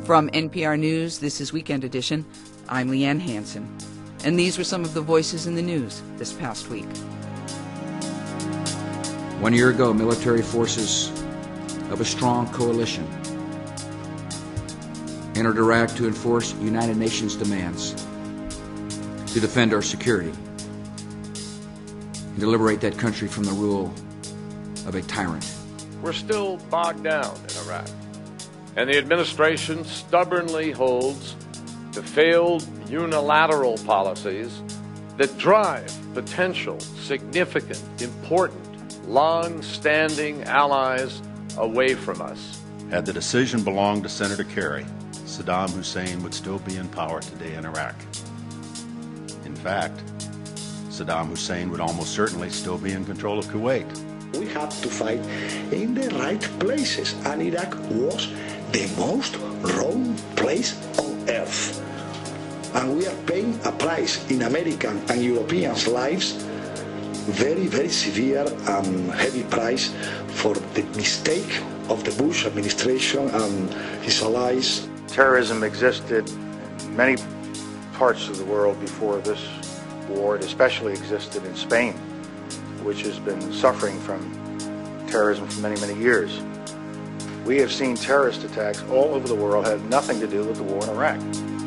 From NPR News, this is Weekend Edition. I'm Leanne Hansen. And these were some of the voices in the news this past week. 1 year ago, military forces of a strong coalition entered Iraq to enforce United Nations demands to defend our security and to liberate that country from the rule of a tyrant. We're still bogged down in Iraq, and the administration stubbornly holds to failed unilateral policies that drive potential, significant, important, long-standing allies away from us. Had the decision belonged to Senator Kerry, Saddam Hussein would still be in power today in Iraq. In fact, Saddam Hussein would almost certainly still be in control of Kuwait. We have to fight in the right places, and Iraq was the most wrong place on earth. And we are paying a price in American and Europeans' lives, very, very severe and heavy price for the mistake of the Bush administration and his allies. Terrorism existed in many parts of the world before this war. It especially existed in Spain, which has been suffering from terrorism for many, many years. We have seen terrorist attacks all over the world had nothing to do with the war in Iraq.